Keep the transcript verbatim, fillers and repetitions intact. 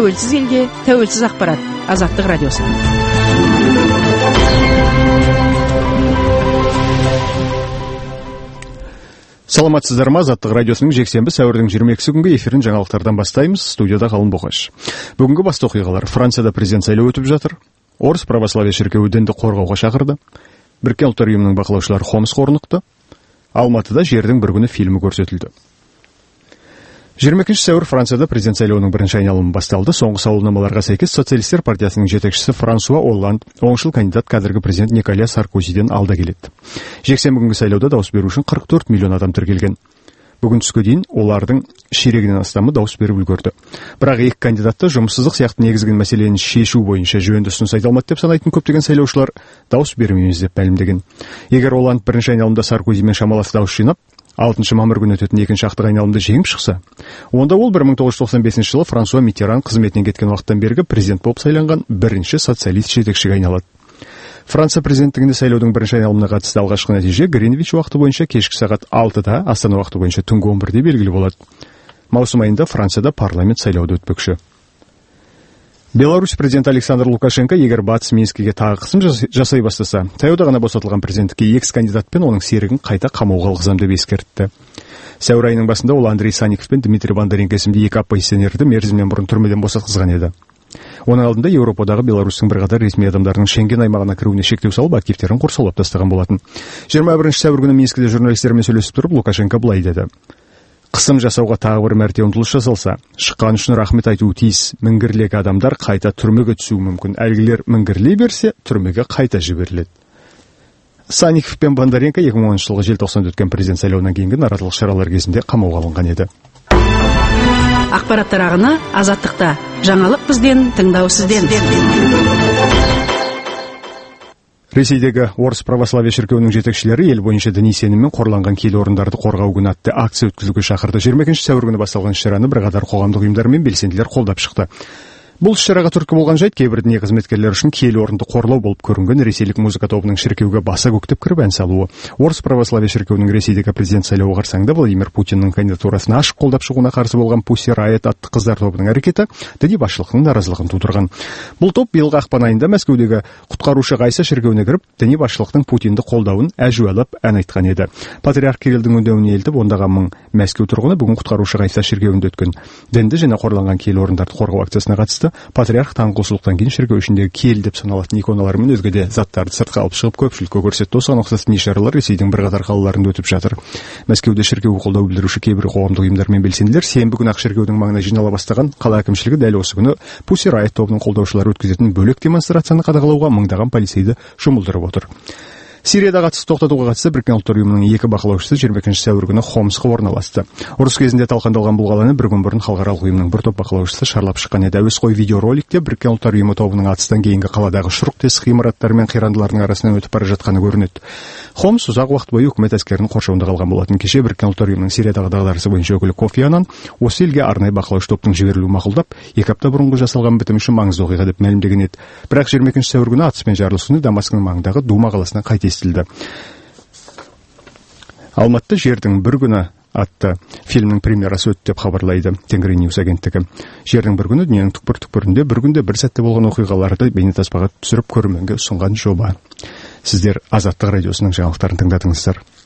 тәуелсіз елге тәуелсіз ақпарат. Азаттық радиосы. Саламатсыздар ма? Азаттық радиосының жексенбі сәуірдің жиырма екісі күнгі эфирін жаңалықтардан бастаймыз. Студияда Ғалым Боқаш. Бүгінгі басты оқиғалар: Францияда президент сайлауы өтіп жатыр. Орыс православие шіркеуі дінді қорғауға шақырды. Біріккен ұлттар ұйымының бақылаушылары Хомсқа орнықты. Алматыда жердің бір күні фильмі көрсетілді. жиырма екінші сәуір Францияда президент сайлауының бірінші айналымы басталды. Соңғы сауалнамаларға сәйкес социалистер партиясының жетекшісі Франсуа Олланд оңшыл кандидат қазіргі президент Николя Саркозиден алда келеді. Жексенбі күнгі сайлауда дауыс беру үшін қырық төрт миллион адам тіркелген. Бүгін түске дейін олардың ширегінен астамы дауыс беріп үлгерді. Бірақ екі кандидатты жұмыссыздық сияқты негізгі мәселені шешу бойынша жөнді ұсыныс айта алмады деп санайтын көптеген сайлаушылар дауыс бермейміз деп мәлімдеген. Егер Олланд бірінші айналымда Саркозимен шамалас дауыс жинап, алтыншы мамыр күні өтетін екінші ақтық айналымда жеңіп шықса, онда ол бір мың тоғыз жүз тоқсан бесінші жылы Франсуа Миттеран қызметінен кеткен уақыттан бергі президент болып сайланған бірінші социалист жетекшіге айналады. Франция президенттігінде сайлаудың бірінші айналымына қатысты алғашқы нәтиже Гринвич уақыты бойынша кешкі сағат алтыда, Астана уақыты бойынша түнгі он бірде белгілі болады. Маусым айында Францияда парламент сайлауы өтпекші. Беларусь президенті Александр Лукашенко егер батыс Минскіге тағы қысым жасай бастаса, таяуда ғана босатылған президенттікке экс-кандидат пен оның серігін қайта қамауға алғызам деп ескертті. Сәуір айының басында ол Андрей Санников пен Дмитрий Бондаренко есімді екі оппозиционерді мерзімнен бұрын түрмеден босатқызған еді. Оның алдында Еуропадағы Беларусьтың бірқатар ресми адамдарының Шенген аймағына кіруіне шектеу салып, активтерін қоршаулап тастаған болатын. жиырма бірінші сәуір күні Минскіде журналистермен сөйлесіп тұрып, Лукашенко былай деді: қысым жасауға тағы бір мәрте ұмтылыс жасалса, шыққан үшін рахмет айтуы тиіс. Мінгірлік адамдар қайта түрмеге түсуі мүмкін. Әлгілер мінгірлей берсе, түрмеге қайта жіберіледі. Санников пен Бондаренко екі мың оныншы жылғы желтоқсанда өткен президент сайлауынан кейінгі наразылық шаралар кезінде қамауға алынған еді. Ақпараттар ағыны Азаттықта. Жаңалық бізден, тыңдау сізден. Ресейдегі Орыс православие шіркеуінің жетекшілері ел бойынша діни сеніммен қорланған киелі орындарды қорғау күні атты акция өткізуге шақырды. жиырма екінші сәуір күні басталған іс-шараны бірқатар қоғамдық ұйымдар мен белсенділер қолдап шықты. Бұл іс-шараға түрткі болған жайт кейбір діни қызметкерлер үшін киелі орынды қорлау болып көрінген ресейлік музыка тобының шіркеуге баса көктеп кіріп ән салуы. Орыс православие шіркеуінің Ресейдегі президент сайлауы қарсаңында Владимир Путиннің кандидатурасын ашық қолдап шығуына қарсы болған Pussy Riot атты қыздар тобының әрекеті діни басшылықтың наразылығын тудырған. Бұл топ биылғы ақпан айында Мәскеудегі құтқарушы Ғайса шіркеуіне кіріп, діни басшылықтың Путинді қолдауын әжуалап ән айтқан еді. Патриарх Кириллдің үндеуіне елтіп, ондаған мың Мәскеу тұрғыны бүгін құтқарушы Ғайса шіркеуінде өткен дінді және қорланған киелі орындарды қорғау акциясына қатысты. Патриарх таңғұлшылықтан кейін шіркеу ішіндегі киелі деп саналатын иконалар мен өзге де заттарды сыртқа алып шығып көпшілікке көрсетті. Осыған ұқсас діни шаралар Ресейдің бірқатар қалаларында өтіп жатыр. Мәскеуде шіркеуге қолдау білдіруші кейбір қоғамдық ұйымдар мен белсенділер сенбі күні ақ шіркеудің маңына жинала бастаған. Қала әкімшілігі дәл осы күні Pussy Riot тобының қолдаушылары өткізетін бөлек демонстрацияны қадағалауға мыңдаған полицейді жұмылдырып отыр. Сириядағы атысты тоқтатуға қатысты Біріккен ұлттар ұйымының екі бақылаушысы жиырма екінші сәуір күні Хомсқа орналасты. Ұрыс кезінде талқандалған бұл қаланы бір күн бұрын халықаралық ұйымның бір топ бақылаушысы шарлап шыққан еді. Әуесқой видеороликте Біріккен ұлттар ұйымы тобының атыстан кейінгі қаладағы шұрық тесік ғимараттар мен қирандылардың арасынан өтіп бара жатқаны көрінеді. Хомс ұзақ уақыт бойы үкімет әскерінің қоршауында қалған болатын. Кеше Біріккен ұлттар ұйымының Сириядағы дағдарысы бойынша өкілі Кофи Аннан осы елге арнайы бақылаушы топтың жіберілуін мақұлдап, екі апта бұрынғы жасалған бітім үшін маңызды оқиға деп мәлімдеген еді. Бірақ жиырма екінші сәуір күні атыс пен жарылыс күні Дамаскінің маңындағы Дума қаласына қайта естілді. Алматыда жердің бір күні атты фильмнің премьерасы өтті деп хабарлайды Тенгриньюс агенттігі. Жердің бір күні дүниенің түкпір-түкпірінде бір күнде бір сәтте болған оқиғаларды бейнетаспаға түсіріп көрерменге ұсынған жоба. Сіздер Азаттық радиосының жаңалықтарын тыңдадыңыздар.